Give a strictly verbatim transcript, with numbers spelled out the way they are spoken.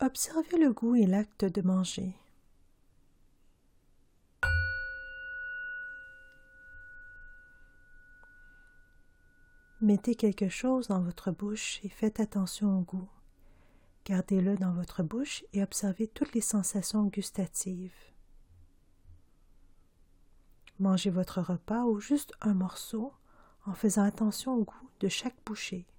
Observez le goût et l'acte de manger. Mettez quelque chose dans votre bouche et faites attention au goût. Gardez-le dans votre bouche et observez toutes les sensations gustatives. Mangez votre repas ou juste un morceau en faisant attention au goût de chaque bouchée.